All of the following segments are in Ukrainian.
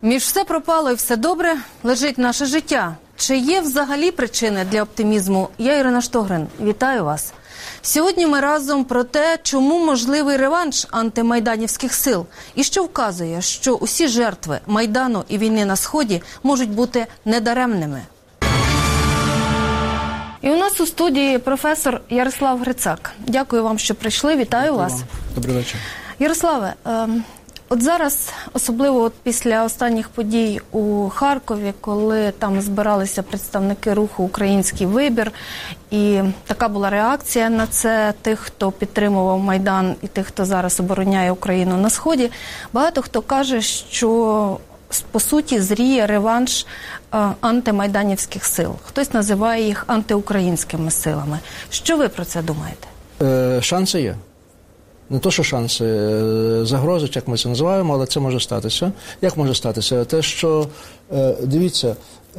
Між все пропало і все добре лежить наше життя. Чи є взагалі причини для оптимізму? Я Ірина Штогрин. Вітаю вас. Сьогодні ми разом про те, чому можливий реванш антимайданівських сил і що вказує, що усі жертви Майдану і війни на Сході можуть бути недаремними. І у нас у студії професор Ярослав Грицак. Дякую вам, що прийшли. Вітаю вас. Добрий вечір. Ярославе, от зараз, особливо після останніх подій у Харкові, коли там збиралися представники руху «Український вибір», і така була реакція на це тих, хто підтримував Майдан і тих, хто зараз обороняє Україну на Сході, багато хто каже, що по суті зріє реванш антимайданівських сил. Хтось називає їх антиукраїнськими силами. Що ви про це думаєте? Шанси є. Не то, що шанси, загрози, як ми це називаємо, але це може статися. Як може статися? Те, що, дивіться,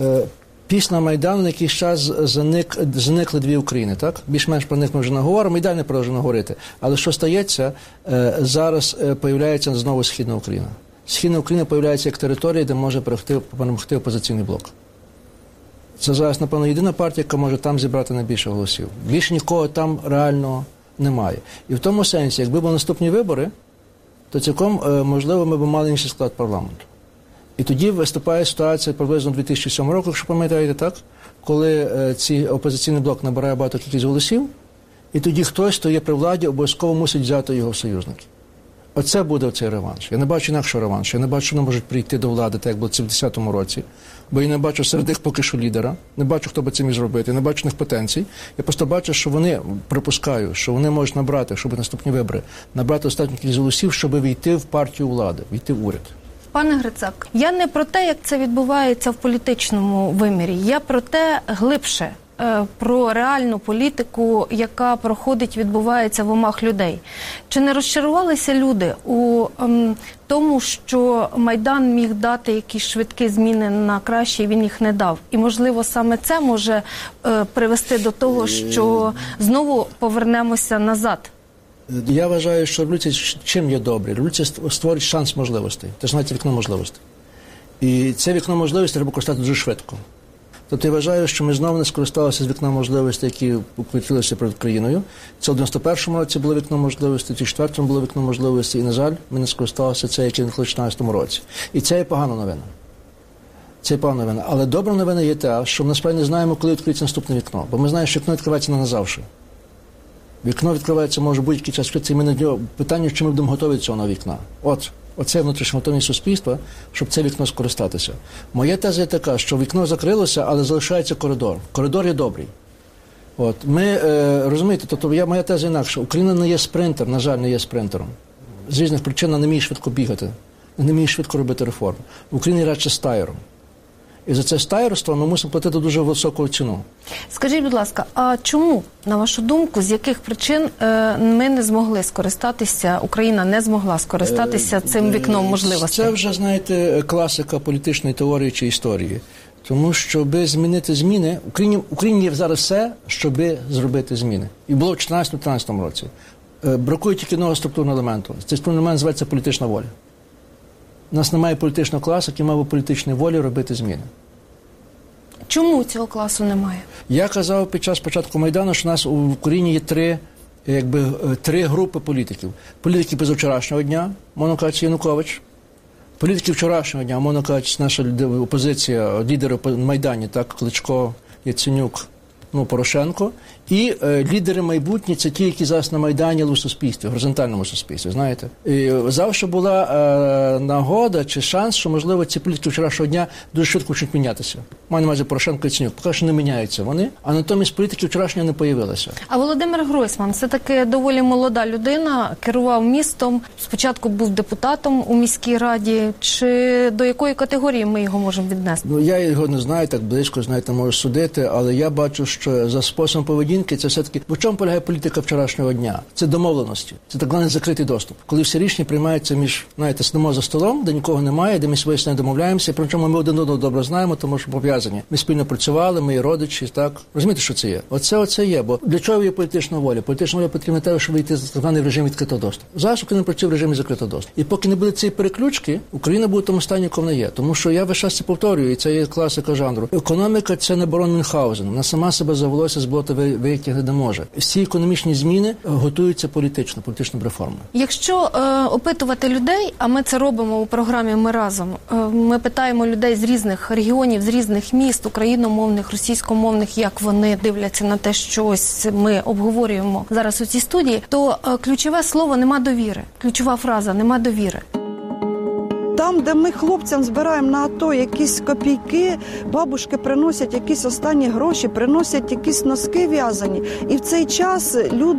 після Майдану на якийсь час зникли дві України, так? Більш-менш про них ми вже не говоримо, і далі не продовжуємо говорити. Але що стається? Зараз появляється знову Східна Україна. Східна Україна появляється як територія, де може перемогти опозиційний блок. Це зараз, напевно, єдина партія, яка може там зібрати найбільше голосів. Більше нікого там реально немає. І в тому сенсі, якби були наступні вибори, то цілком, можливо, ми б мали інший склад парламенту. І тоді виступає ситуація приблизно 2007 року, якщо пам'ятаєте, так? Коли цей опозиційний блок набирає багато кількість голосів, і тоді хтось, хто є при владі, обов'язково мусить взяти його в союзники. Оце буде цей реванш. Я не бачу інакшого реваншу. Я не бачу, що вони можуть прийти до влади, так як було це в 2010 році. Бо я не бачу серед них поки що лідера. Не бачу, хто би це міг зробити. Не бачу в них потенцій. Я просто бачу, що вони, припускаю, що вони можуть набрати, щоб наступні вибори, набрати достатньо кількість голосів, щоб війти в партію влади, війти в уряд. Пане Грицак, я не про те, як це відбувається в політичному вимірі. Я про те глибше. Про реальну політику, яка проходить, відбувається в умах людей. Чи не розчарувалися люди у тому, що Майдан міг дати якісь швидкі зміни на краще, і він їх не дав? І, можливо, саме це може привести до того, що знову повернемося назад? Я вважаю, що революція чим є добре? Революція створить шанс можливостей. Це ж навіть вікно можливостей. І це вікно можливостей треба користати дуже швидко. Тобто я вважаю, що ми знову не скористалися з вікна можливостей, які відкрилися перед країною. Це в 91-му році було вікно можливостей, в 2004-му було вікно можливостей, і, на жаль, ми не скористалися це, яке в 2014 році. І це є погана новина. Це є погана новина. Але добра новина є те, що ми насправді не знаємо, коли відкриється наступне вікно. Бо ми знаємо, що вікно відкривається не назавжди. Вікно відкривається може будь-який час відкритися, і ми на нього питання, чи ми будемо готові до цього вікна. Оце внутрішня готовність суспільства, щоб це вікно скористатися. Моя теза є така, що вікно закрилося, але залишається коридор. Коридор є добрий. Ми, розумієте, тобто моя теза інакша. Україна не є спринтер, на жаль, не є спринтером. З різних причин не вміє швидко бігати, не вміє швидко робити реформи. В Україні радше стаєром. І за це стаєрство ми мусимо платити дуже високу ціну. Скажіть, будь ласка, а чому, на вашу думку, з яких причин ми не змогли скористатися, Україна не змогла скористатися цим вікном можливостей? Це вже, знаєте, класика політичної теорії чи історії. Тому, щоб змінити зміни, в Україні є зараз все, щоб зробити зміни. І було в 2014-2013 році. Бракує тільки одного структурного елементу. Цей структурний елемент називається політична воля. У нас немає політичного класу, який мав би політичної волі робити зміни. Чому цього класу немає? Я казав під час початку Майдану, що у нас в Україні є три групи політиків. Політики позавчорашнього дня, мовно кажучи, Янукович. Політики вчорашнього дня, мовно кажучи, наша опозиція, лідери в Майдані, так, Кличко, Яценюк, Порошенко. І лідери майбутні – це ті, які зараз на Майдані, але у суспільстві, в горизонтальному суспільстві, знаєте. І завжди була нагода чи шанс, що, можливо, ці політики вчорашнього дня дуже швидко почнуть мінятися. Маю на увазі Порошенко і Яценюк. Поки що не міняються вони, а натомість політики вчорашнього не появилися. А Володимир Гройсман – це таки доволі молода людина, керував містом, спочатку був депутатом у міській раді. Чи до якої категорії ми його можемо віднести? Я його не знаю, так близько, знаєте, можу судити, але я бачу, що за способом поведінки це все-таки... В чому полягає політика вчорашнього дня? Це домовленості. Це так званий закритий доступ. Коли всі рішення приймаються між, знаєте, сидимо за столом, де нікого немає, де ми своїсь не домовляємося, про чому ми один одного добре знаємо, тому що пов'язані. Ми спільно працювали, ми і родичі, так? Розумієте, що це є? Оце є. Бо для чого є політична воля? Політична воля потрібна те, щоб вийти з так званий режим відкритого доступу. Зараз Україна працює в режимі закритого доступу. І поки не буде цієї переключки, Україна буде в тому стані, якому вона є. Тому що я весь час це повторюю, і це є класика жанру. Економіка – це не барон Мюнхгаузен. Вона сама себе за волосся з болота витягти не може. Всі економічні зміни готуються політичною реформою. Якщо опитувати людей, а ми це робимо у програмі «Ми разом», ми питаємо людей з різних регіонів, з різних міст, україномовних, російськомовних, як вони дивляться на те, що ось ми обговорюємо зараз у цій студії, то ключове слово «нема довіри». Ключова фраза «нема довіри». Там, де ми хлопцям збираємо на АТО якісь копійки, бабушки приносять якісь останні гроші, приносять якісь носки в'язані. І в цей час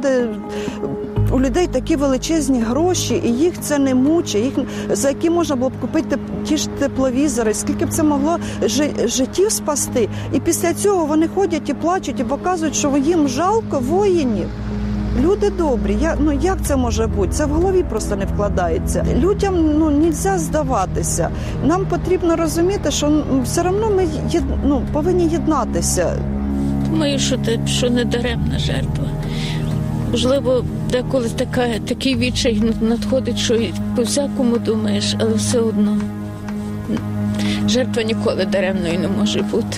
у людей такі величезні гроші, і їх це не мучить, за які можна було б купити ті ж тепловізори, скільки б це могло життів спасти. І після цього вони ходять і плачуть, і показують, що їм жалко воїнів. Люди добрі, як це може бути? Це в голові просто не вкладається. Людям нельзя здаватися. Нам потрібно розуміти, що все одно ми повинні єднатися. Думаю, що не даремна жертва. Можливо, деколи такий відчай надходить, що по-всякому думаєш, але все одно жертва ніколи даремною не може бути.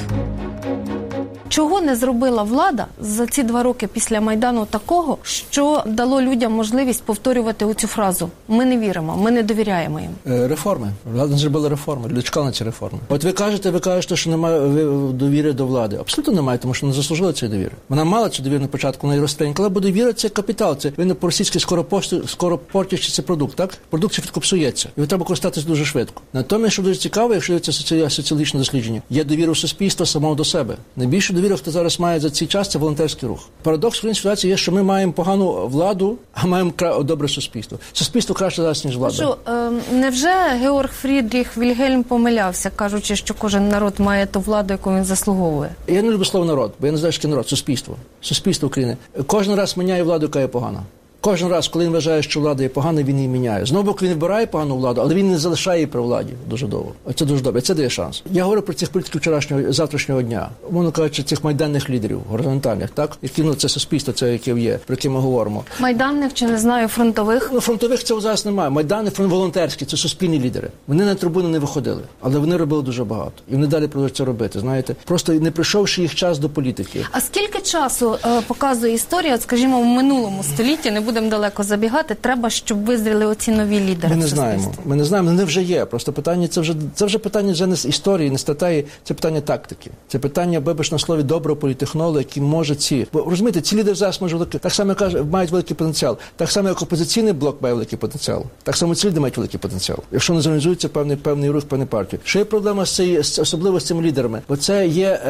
Чого не зробила влада за ці 2 роки після Майдану такого, що дало людям можливість повторювати оцю фразу «ми не віримо, ми не довіряємо їм»? Реформи. Влада не зробила реформи. Люди чекали на ці реформи. От ви кажете, що немає довіри до влади. Абсолютно немає, тому що не заслужили цієї довіри. Вона мала цю довіру на початку, вона її розтринькала, бо довіра – це капітал. Це, він по-російськи скоро портящийся продукт, так? Продукт швидко псується. Його треба користатися дуже швидко. Натомість, що дуже цікаво, якщо це соціологічне дослідження, є довіра у суспільства самого до себе. Найбільше довіру, хто зараз має за цей час, це волонтерський рух. Парадокс в українській ситуації є, що ми маємо погану владу, а маємо добре суспільство. Суспільство краще зараз, ніж влада. Невже Георг Фрідріх Вільгельм помилявся, кажучи, що кожен народ має ту владу, яку він заслуговує? Я не люблю слово «народ», бо я не знаю, що народ. Суспільство. Суспільство України. Кожен раз міняє владу, яка є погана. Кожен раз, коли він вважає, що влада є погана, він її міняє. Знову він вибирає погану владу, але він не залишає її при владі дуже довго. Це дуже добре. Це дає шанс. Я говорю про цих політиків завтрашнього дня. Мовно кажучи, цих майданних лідерів, горизонтальних, так? Які, це суспільство, це яке є, про яке ми говоримо. Майданних чи, не знаю, фронтових? Фронтових це зараз немає. Майданних, волонтерські, це суспільні лідери. Вони на трибуну не виходили, але вони робили дуже багато. І вони далі продовжують це робити, знаєте. Просто не прийшовши їх час до політики. А скільки часу показує історія, скажімо, в минулому столітті, не будемо далеко забігати, треба, щоб визріли оці нові лідери? Ми не знаємо, вони вже є. Просто питання, це вже питання вже не з історії, не статей, це питання тактики. Це питання, вибач на слові, доброго політтехнолога, який може бо розумієте, ці лідери зараз так само мають великий потенціал. Так само, як опозиційний блок має великий потенціал. Так само ці лідери мають великий потенціал. Якщо не зорганізується певний рух, певна партія. Що є проблема особливо з цими лідерами? Бо це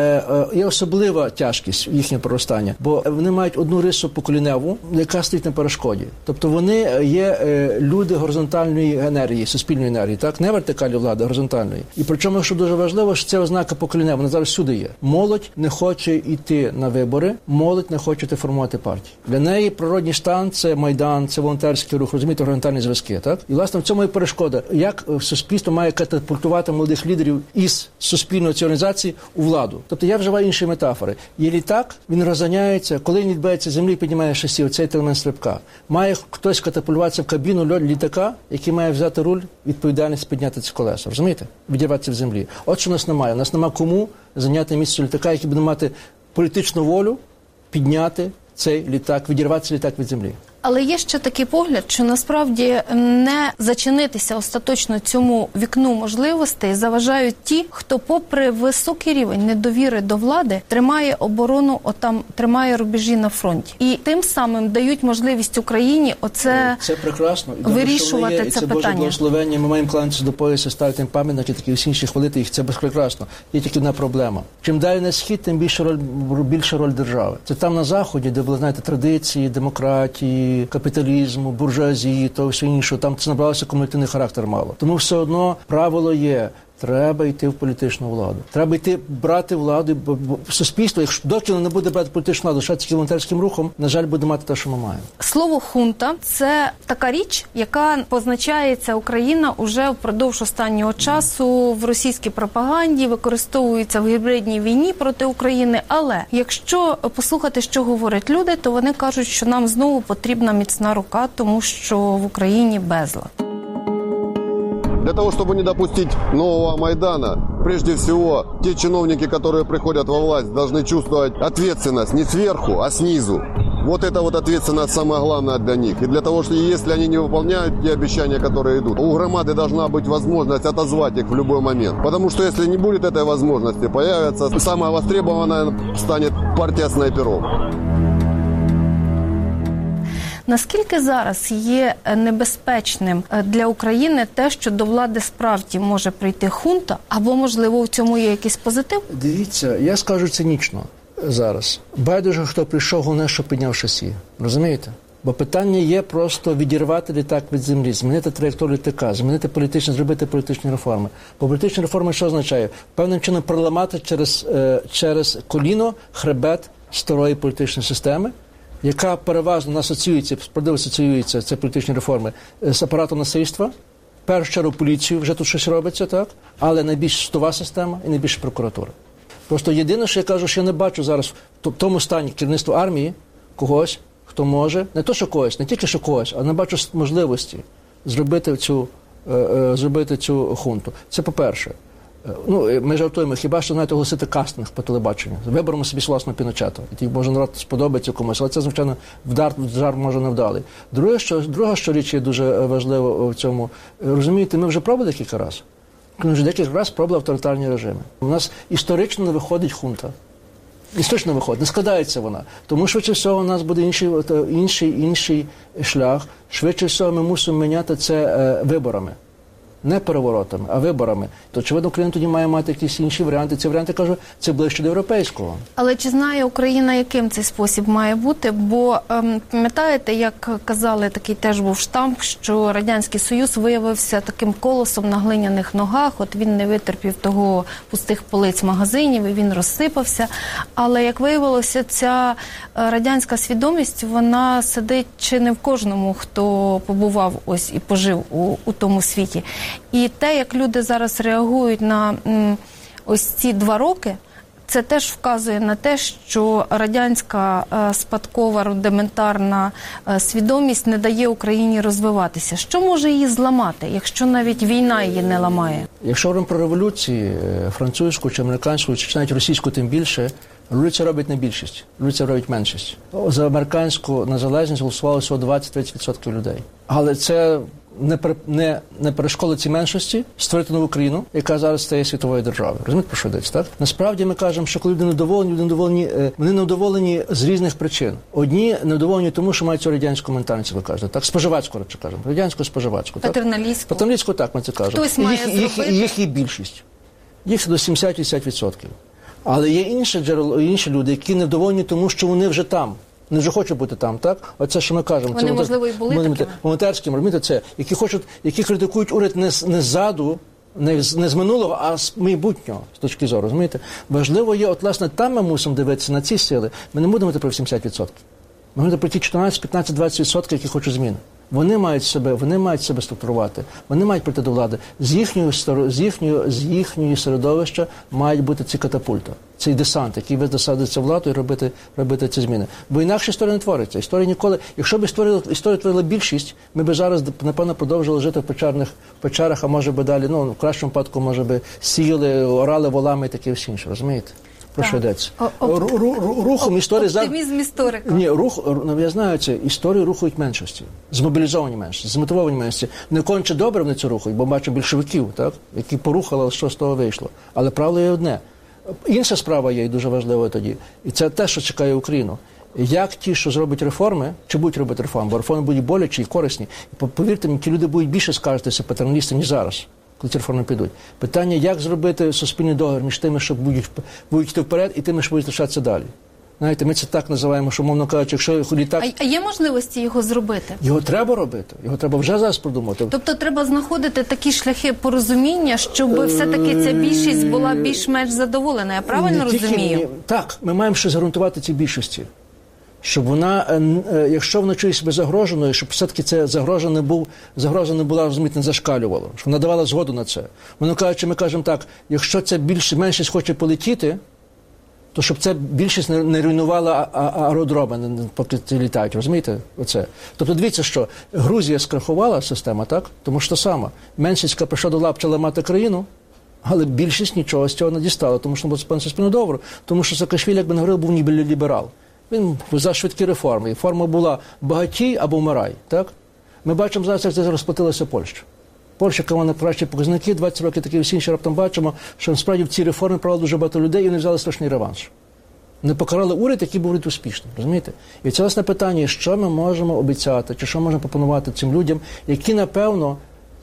є особлива тяжкість їхнього проростання. Бо вони мають одну рису поколіневу, яка стоїть на перешкоді. Тобто вони є люди горизонтальної енергії, суспільної енергії, так? Не вертикалі влади, а горизонтальної. І причому, що дуже важливо, що це ознака покоління, вона зараз всюди є. Молодь не хоче йти на вибори, молодь не хоче формувати партії. Для неї природній стан – це Майдан, це волонтерський рух, розумієте, горизонтальні зв'язки, так? І, власне, в цьому і перешкода. Як суспільство має катапультувати молодих лідерів із суспільної цієї організації у владу? Тобто я вживаю інші метафори. Є літак, він розганяється, коли він відбувається з землі, піднімає шасі, оцей елемент стрибка. Має хтось катапультуватися в кабіну літака, який має взяти руль, відповідальність підняти ці колеса. Розумієте? Відірватися в землі. От що у нас немає. У нас немає кому зайняти місце літака, який буде мати політичну волю підняти цей літак, відірвати літак від землі. Але є ще такий погляд, що насправді не зачинитися остаточно цьому вікну можливостей заважають ті, хто попри високий рівень недовіри до влади тримає оборону, тримає рубежі на фронті. І тим самим дають можливість Україні це прекрасно. Вирішувати це питання. Боже благословення, ми маємо кланятися до пояса, ставити їм пам'ятники, такі всі інші хвалити їх, це прекрасно. Є тільки одна проблема. Чим далі на схід, тим більша роль держави. Це там на Заході, де були, знаєте, традиції, демократії, капіталізму, буржуазії, того все іншого, там це набралося кумулятивний характер мало. Тому все одно правило є, треба йти в політичну владу. Треба йти брати владу, бо суспільство, якщо доки не буде брати політичну владу, ще тільки волонтерським рухом, на жаль, буде мати те, що ми маємо. Слово «хунта» – це така річ, яка позначається Україна уже впродовж останнього часу в російській пропаганді, використовується в гібридній війні проти України. Але якщо послухати, що говорять люди, то вони кажуть, що нам знову потрібна міцна рука, тому що в Україні безлад. Для того, чтобы не допустить нового Майдана, прежде всего, те чиновники, которые приходят во власть, должны чувствовать ответственность не сверху, а снизу. Вот эта вот ответственность самое главное для них. И для того, что если они не выполняют те обещания, которые идут, у громады должна быть возможность отозвать их в любой момент. Потому что если не будет этой возможности, появится самая востребованная станет партия снайперов. Наскільки зараз є небезпечним для України те, що до влади справді може прийти хунта, або, можливо, в цьому є якийсь позитив? Дивіться, я скажу цинічно зараз. Байдуже, хто прийшов, головне, що підняв шасі. Розумієте? Бо питання є просто відірвати літак від землі, змінити траєкторію літака, змінити політичні, зробити політичні реформи. Бо політичні реформи що означає? Певним чином проламати через коліно хребет старої політичної системи, яка переважно асоціюється, справедливо асоціюється, це політичні реформи, з апаратом насильства. В першу чергу поліцію вже тут щось робиться, так? Але найбільш судова система і найбільше прокуратура. Просто єдине, що я кажу, що я не бачу зараз в тому стані керівництва армії когось, хто може, не то що когось, не тільки що когось, а не бачу можливості зробити цю хунту. Це по-перше. Ну, ми жартуємо, хіба що, знаєте, оголосити кастинг по телебаченню. Виберемо собі власного Піночета. І може народ сподобається комусь, але це, звичайно, жар може не вдалий. Друга, що річ є дуже важлива в цьому, розумієте, ми вже пробували декілька разів. Ми вже декілька разів пробували авторитарні режими. У нас історично не виходить хунта. Історично виходить, не складається вона. Тому швидше всього у нас буде інший шлях. Швидше всього ми мусимо міняти це виборами. Не переворотами, а виборами. То, очевидно, Україна тоді має мати якісь інші варіанти. Ці варіанти, кажу, це ближче до європейського. Але чи знає Україна, яким цей спосіб має бути? Бо, пам'ятаєте, як казали, такий теж був штамп, що Радянський Союз виявився таким колосом на глиняних ногах, от він не витерпів того пустих полиць магазинів, і він розсипався. Але, як виявилося, ця радянська свідомість, вона сидить чи не в кожному, хто побував ось і пожив у тому світі. І те, як люди зараз реагують на ось ці 2 роки, це теж вказує на те, що радянська спадкова рудиментарна свідомість не дає Україні розвиватися. Що може її зламати, якщо навіть війна її не ламає? Якщо говоримо про революції, французьку чи американську, чи навіть російську, тим більше, революція робить не більшість, революція робить меншість. За американську незалежність голосувало всього 20-30% людей. Але це не перешкодить цій меншості створити нову країну, яка зараз стає світовою державою. Розумієте, про що йдеться, так? Насправді ми кажемо, що коли люди вони невдоволені з різних причин. Одні невдоволені тому, що мають цю радянську ментальність, ви кажете, так? Споживацьку, радше кажемо. Радянську-споживацьку. Патерналістську. Патерналістську, так, ми це кажемо. Хтось має зробити. Їх є більшість. Їх до 70-80%. Але є інші люди, які невдоволені тому, що вони вже там. Вони вже хочуть бути там, так? Оце, що ми кажемо. Вони, можливо, і були такими. Волонтерським, розумієте, це, які критикують уряд не ззаду, не з минулого, а з майбутнього, з точки зору, розумієте? Важливо є, от, власне, там ми мусимо дивитися на ці сили. Ми не будемо про 70%. Ми будемо про ті 14, 15, 20%, які хочуть змін. Вони мають себе структурувати, вони мають прийти до влади. З їхньої середовища мають бути ці катапульти, цей десант, який висадиться владу і робити ці зміни. Бо інакше історія не твориться. Історія ніколи. Якщо б історію творила більшість, ми б зараз, напевно, продовжували жити в печерах, а може би далі, в кращому випадку, може би, сіяли, орали волами і таке все інше, розумієте? Про що йдеться? Рухом історії... Оптимізм історика. Ні, я знаю це, історію рухають меншості. Змобілізовані меншості, змотивовані меншості. Не конче добре вони це рухають, бо бачимо більшовиків, так? Які порухали, що з того вийшло. Але правило є одне. Інша справа є і дуже важливою тоді. І це те, що чекає Україну. Як ті, що зроблять реформи, чи будуть робити реформи, бо реформи будуть болячі і корисні. І повірте мені, ті люди будуть більше скаржитися патерналістам, ніж зараз, коли ці реформи підуть. Питання, як зробити суспільний договір між тими, що будуть йти вперед, і тими, що будуть лишатися далі. Знаєте, ми це так називаємо, що, мовно кажучи, якщо літак... А є можливості його зробити? Його треба робити, його треба вже зараз продумати. Тобто треба знаходити такі шляхи порозуміння, щоб все-таки ця більшість була більш-менш задоволена. Я правильно розумію? Так, ми маємо щось гарантувати цій більшості. Щоб вона, якщо вона чує себе загроженою, щоб все-таки ця загроза не була, розумієте, не зашкалювала. Щоб вона давала згоду на це. Ми кажемо так, якщо ця меншість хоче полетіти, то щоб ця більшість не руйнувала аеродроми, поки ці літають, розумієте? Оце. Тобто дивіться, що Грузія скрахувала система, так? Тому що сама. Меншість, яка прийшла до лап, почала ламати країну, але більшість нічого з цього не дістала, тому що був спільно договору, тому що Саакашвілі, як би не говорив, був ніби ліберал. Він за швидкі реформи. І форма була багатій або вмирай, так? Ми бачимо зараз, як це розплатилася Польща. Польща, яка має кращі показники, 20 років такі всі інші, раптом бачимо, що насправді в ці реформи провели дуже багато людей і вони взяли страшний реванш. Не покарали уряд, який був успішним, розумієте? І це власне питання, що ми можемо обіцяти, чи що можемо пропонувати цим людям, які, напевно,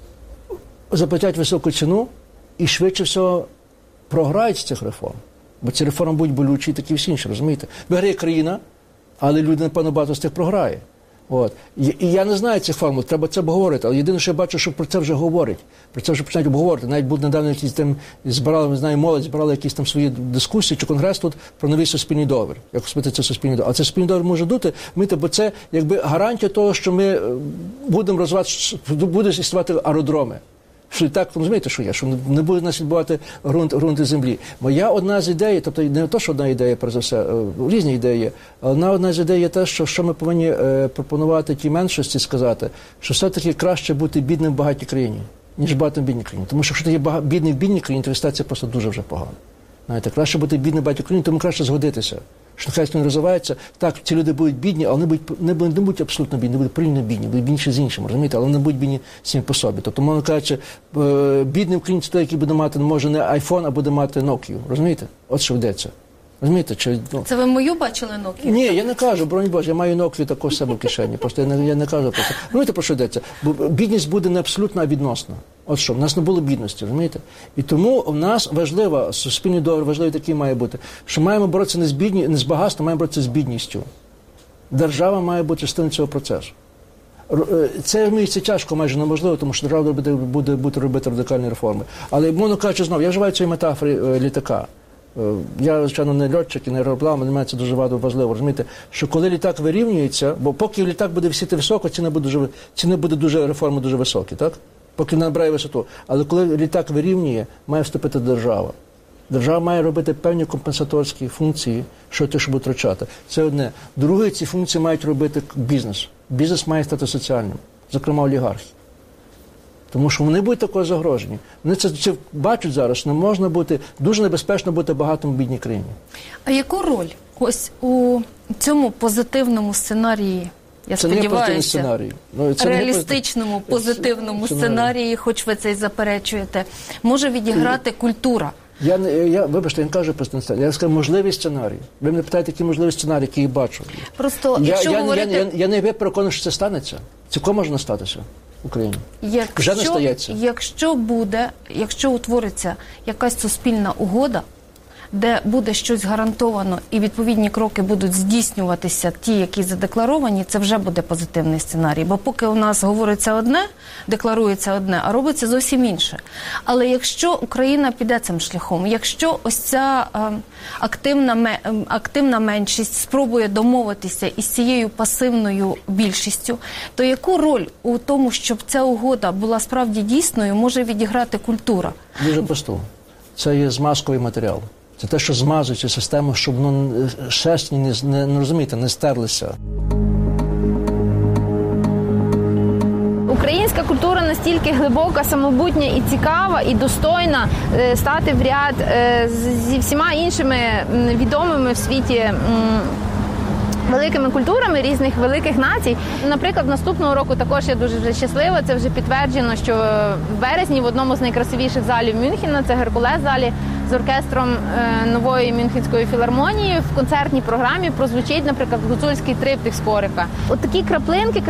заплатять високу ціну і швидше всього програють з цих реформ. Бо ці реформи будуть болючі і такі всі інші, розумієте? Виграє країна, але люди, напевно, багато з тих програє. От. І я не знаю цих формул, треба це обговорити, але єдине, що я бачу, що про це вже говорять. Про це вже починають обговорити. Навіть буде недавно якісь там збирали, не знаю, молодь, збирали якісь там свої дискусії чи конгрес тут про новий суспільний договір. Як успіти це суспільний договір. А це суспільний договір може бути, бо це якби гарантія того, що ми будемо розвивати, будуть існувати аеродроми. Що і так, розумієте, що є, що не буде нас відбувати ґрунти землі. Моя одна з ідей, тобто не то, що одна ідея, перш за все, різні ідеї є, але одна з ідей є те, що ми повинні пропонувати тій меншості сказати, що все-таки краще бути бідним в багатій країні, ніж багатим в бідній країні. Тому що якщо ти є бідний в бідній країні, то ситуація просто дуже вже погана. Знаєте, краще бути бідним в багатій країні, тому краще згодитися. Що нехай не розвивається, так, ці люди будуть бідні, але не будуть абсолютно бідні, не будуть порівняно бідні, будуть бідніші з іншими, розумієте, але не будуть бідні самі по собі. Тобто, мовно кажучи, бідний українець той, який буде мати, може, не iPhone, а буде мати Nokia, розумієте? От що йдеться. Розумієте? Це ви мою бачили Nokia? Ні, я не кажу, бронь Боже, я маю Nokia також в себе в кишені, просто я не кажу про це. Розумієте, про що йдеться? Бо бідність буде не абсолютно, а відносна. От що, в нас не було бідності, розумієте? І тому в нас важливо, суспільний договір важливий такий має бути, що маємо боротися не з багатством, маємо боротися з бідністю. Держава має бути частиною цього процесу. Це місце тяжко, майже неможливо, тому що держава буде робити радикальні реформи. Але, мовно кажучи, знову, я вживаю цієї метафори літака. Я, звичайно, не льотчик і не аероплан, але для мене це дуже важливо, розумієте, що коли літак вирівнюється, бо поки літак буде висіти високо, ціни буде дуже реформи дуже високі, так? Поки не набирає висоту. Але коли літак вирівнює, має вступити держава. Держава має робити певні компенсаторські функції, що буде втрачати. Це одне. Друге, ці функції мають робити бізнес. Бізнес має стати соціальним, зокрема олігархи. Тому що вони будуть також загрожені. Вони це бачать зараз, не можна бути, дуже небезпечно бути багатим в бідній країні. А яку роль ось у цьому позитивному сценарії, я сподіваюся, реалістичному, позитивному сценарії, хоч ви це й заперечуєте, може відіграти культура? Вибачте, я не кажу про сценарій, я скажу можливі сценарії. Ви мене питаєте, які можливі сценарії, які я бачу. Просто, якщо говорити... Я не переконаний, що це станеться. Цілком може не статися в Україні. Вже не стається. Якщо утвориться якась суспільна угода, де буде щось гарантовано і відповідні кроки будуть здійснюватися ті, які задекларовані, це вже буде позитивний сценарій. Бо поки у нас говориться одне, декларується одне, а робиться зовсім інше. Але якщо Україна піде цим шляхом, якщо ось ця активна меншість спробує домовитися із цією пасивною більшістю, то яку роль у тому, щоб ця угода була справді дійсною, може відіграти культура? Дуже просто. Це є змазковий матеріал. Це те, що змазує цю систему, щоб шерстні не стерлися. Українська культура настільки глибока, самобутня і цікава, і достойна стати в ряд зі всіма іншими відомими в світі великими культурами різних великих націй. Наприклад, наступного року також я дуже вже щаслива. Це вже підтверджено, що в березні в одному з найкрасивіших залів Мюнхена, це Геркулес-залі, з оркестром нової Мюнхенської філармонії в концертній програмі прозвучить, наприклад, гуцульський триптих Скорика. От такі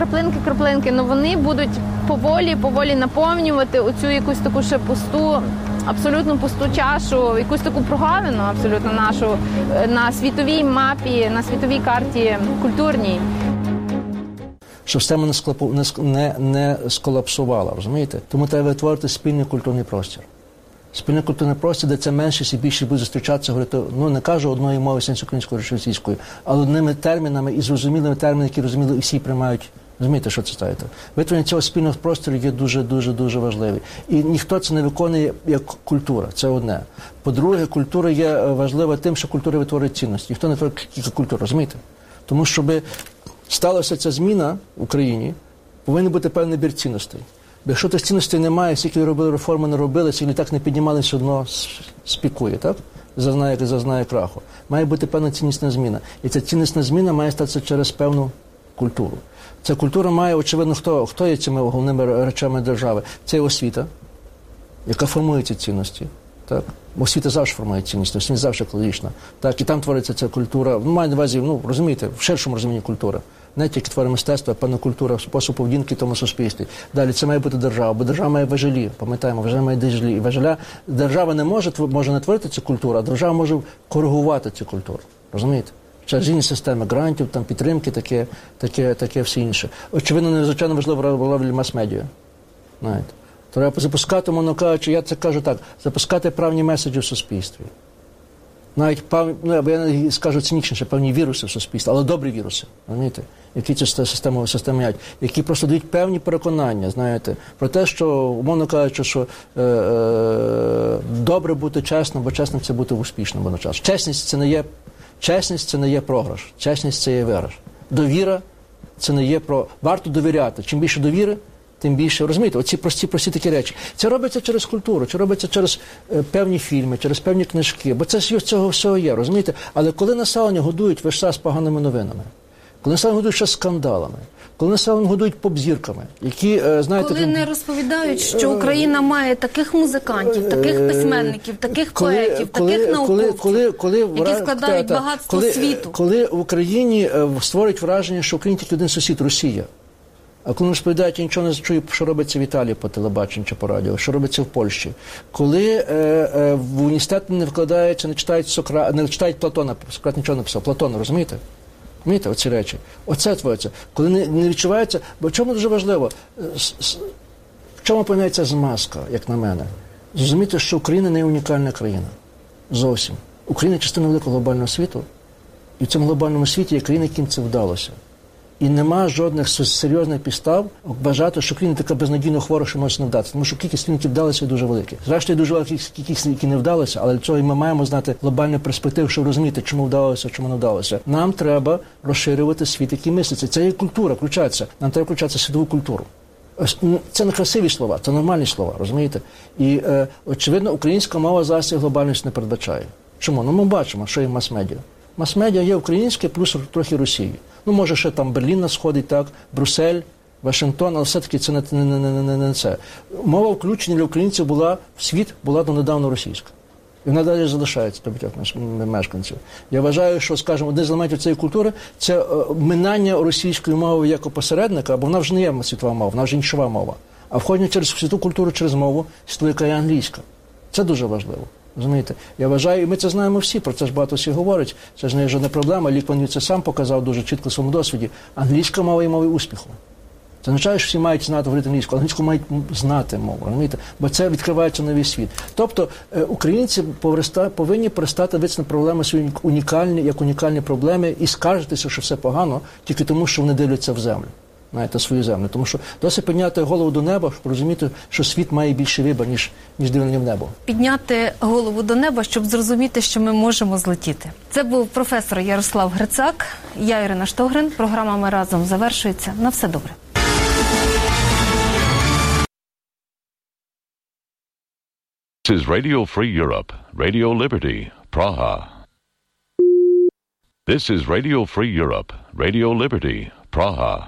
краплинки, вони будуть поволі наповнювати оцю якусь таку ще пусту абсолютно пусту чашу, якусь таку прогалину абсолютно нашу на світовій мапі, на світовій карті культурній. Щоб система не сколапсувала, розумієте? Тому треба витворити спільний культурний простір. Спільний культурний простір, де це меншість і більшість буде зустрічатися, говорити, ну не кажу одної мови, сенс українською чи російською, але одними термінами і зрозумілими термінами, які розуміли і всі приймають. Розумієте, що це ставите? Витворення цього спільного простору є дуже важливий. І ніхто це не виконує як культура, це одне. По-друге, культура є важлива тим, що культура витворює цінності. Ніхто не витворює тільки культуру, розумієте? Тому, щоб сталася ця зміна в Україні, повинен бути певний набір цінностей. Бо якщо тих цінностей немає, скільки робили реформи, не робили, скільки так не піднімалися, одно спікує, так? Зазнає краху. Має бути певна ціннісна зміна. І ця ціннісна зміна має статися через певну культуру. Ця культура має, очевидно, хто є цими головними речами держави? Це є освіта, яка формує ці цінності. Так? Освіта завжди формує цінності, освіта завжди екологічна. Так? І там твориться ця культура, маю на увазі, розумієте, в ширшому розумінні культура. Не тільки творить мистецтво, а певна культура, спосіб поведінки в тому суспільстві. Далі це має бути держава, бо держава має важелі, пам'ятаємо, держава має важелі. І важеля, держава не може не творити цю культуру, а держава може коригувати цю культуру. Розумієте? Через різні системи грантів, там, підтримки, таке все інше. Очевидно, надзвичайно важлива роль мас-медіа. Знаєте. Треба запускати, мовно кажучи, я це кажу так, запускати правні меседжі в суспільстві. Навіть, я не скажу цинічніше, певні віруси в суспільстві, але добрі віруси, розумієте, які цю систему мають, які просто дають певні переконання, знаєте, про те, що, умовно кажучи, що добре бути чесним, бо чесним – це бути успішним водночас. Чесність це не є програш, чесність – це є виграш. Довіра – це не є про... Варто довіряти. Чим більше довіри, тим більше, розумієте, оці прості такі речі. Це робиться через культуру, це робиться через певні фільми, через певні книжки, бо це з цього всього є, розумієте? Але коли населення годують весь час поганими новинами, коли населення годують ще скандалами, коли населення годують поп-зірками, які, знаєте... Коли не розповідають, що Україна має таких музикантів, таких письменників, таких поетів, таких науковців, які складають багатство світу. Коли в Україні створюють враження, що в Україні тільки один сусід – Росія. А коли розповідають, я нічого не чую, що робиться в Італії по телебаченню чи по радіо, що робиться в Польщі. Коли в університети не вкладаються, не читають Платона, Сократ нічого не писав, Платона, розумієте? Розумієте, оці речі? Оце твориться. Коли не відчувається, бо в чому дуже важливо, в чому опиняється змазка, як на мене? Зрозуміти, що Україна не унікальна країна. Зовсім. Україна – частина великого глобального світу, і в цьому глобальному світі є країни, яким це вдалося. І нема жодних серйозних підстав вважати, що Україна така безнадійно хвора, що може не вдатися. Тому що кількість країн, які вдалися, дуже велика. Зрештою, дуже велика кількість, які не вдалися, але для цього ми маємо знати глобальну перспективу, щоб розуміти, чому вдалося, чому не вдалося. Нам треба розширювати світ, який мислиться. Це є культура, включається. Нам треба включатися в світову культуру. Це не красиві слова, це нормальні слова, розумієте? І, очевидно, українська мова зараз глобальність не передбачає. Чому? Ми бачимо, що є мас-медіа. Мас-медіа є українське, плюс трохи Росії. Може, ще там Берлін нас сходить, так, Брюссель, Вашингтон, але все-таки це не це. Мова включення для українців була в світ, була донедавна російська. І вона далі залишається до багатьох мешканців. Я вважаю, що, скажімо, один з елементів цієї культури – це минання російської мови як посередника, бо вона вже не є світова мова, вона вже іншова мова. А входження через світову культуру, через мову, яка є англійська. Це дуже важливо. Розумієте? Я вважаю, і ми це знаємо всі, про це ж багато всі говорять, це ж не є жодна проблема, Лі Куан Ю це сам показав дуже чітко в своєму досвіді. Англійська мова є мовою успіху. Це не означає, що всі мають знати говорити англійську, англійську мають знати мову, розумієте? Бо це відкривається новий світ. Тобто українці повинні перестати дивитися на проблеми свої унікальні проблеми і скаржитися, що все погано, тільки тому, що вони дивляться в землю. Знаєте, свою землю. Тому що досить підняти голову до неба, щоб розуміти, що світ має більший вибір, ніж дивлення в небо. Підняти голову до неба, щоб зрозуміти, що ми можемо злетіти. Це був професор Ярослав Грицак, я Ірина Штогрин. Програма «Ми разом» завершується. На все добре. This is Radio Free Europe, Radio Liberty, Praha. This is Radio Free Europe, Radio Liberty, Praha.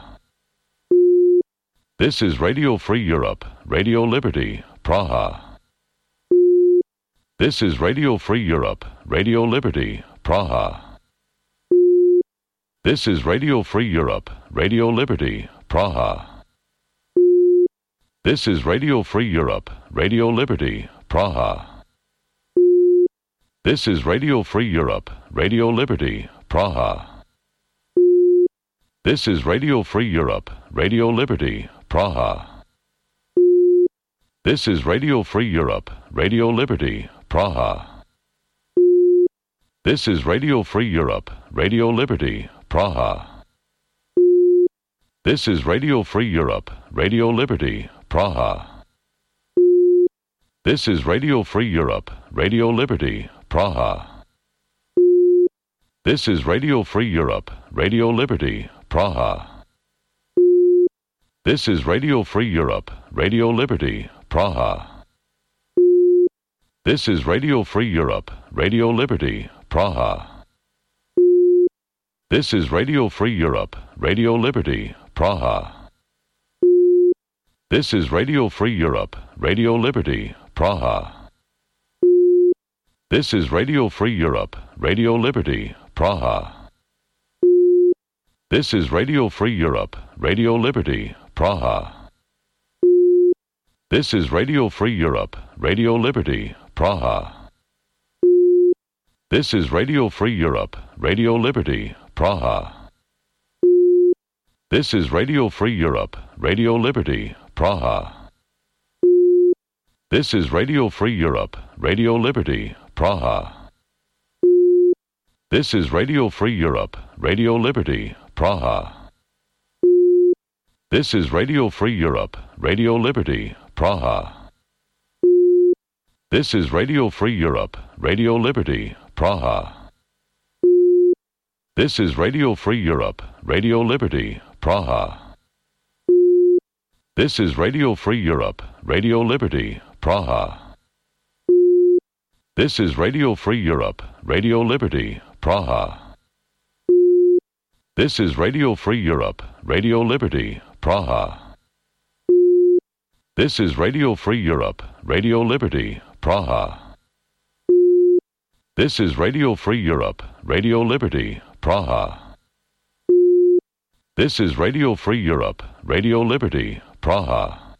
This is Radio Free Europe, Radio Liberty, Praha. This is Radio Free Europe, Radio Liberty, Praha. This is Radio Free Europe, Radio Liberty, Praha. This is Radio Free Europe, Radio Liberty, Praha. This is Radio Free Europe, Radio Liberty, Praha. This is Radio Free Europe, Radio Liberty, Praha. This is Radio Free Europe, Radio Liberty, Praha. This is Radio Free Europe, Radio Liberty, Praha. This is Radio Free Europe, Radio Liberty, Praha. This is Radio Free Europe, Radio Liberty, Praha. This is Radio Free Europe, Radio Liberty, Praha. This is Radio Free Europe, Radio Liberty, Praha. This is Radio Free Europe, Radio Liberty, Praha. This is Radio Free Europe, Radio Liberty, Praha. This is Radio Free Europe, Radio Liberty, Praha. This is Radio Free Europe, Radio Liberty, Praha. This is Radio Free Europe, Radio Liberty, Praha. This is Radio Free Europe, Radio Liberty, Praha. This is Radio Free Europe, Radio Liberty, Praha. This is Radio Free Europe, Radio Liberty, Praha. This is Radio Free Europe, Radio Liberty, Praha. This is Radio Free Europe, Radio Liberty, Praha. This is Radio Free Europe, Radio Liberty, Praha. This is Radio Free Europe, Radio Liberty, Praha. This is Radio Free Europe, Radio Liberty, Praha. This is Radio Free Europe, Radio Liberty, Praha. This is Radio Free Europe, Radio Liberty, Praha. This is Radio Free Europe, Radio Liberty, Praha. This is Radio Free Europe, Radio Liberty, Praha. This is Radio Free Europe, Radio Liberty, Praha. This is Radio Free Europe, Radio Liberty, Praha.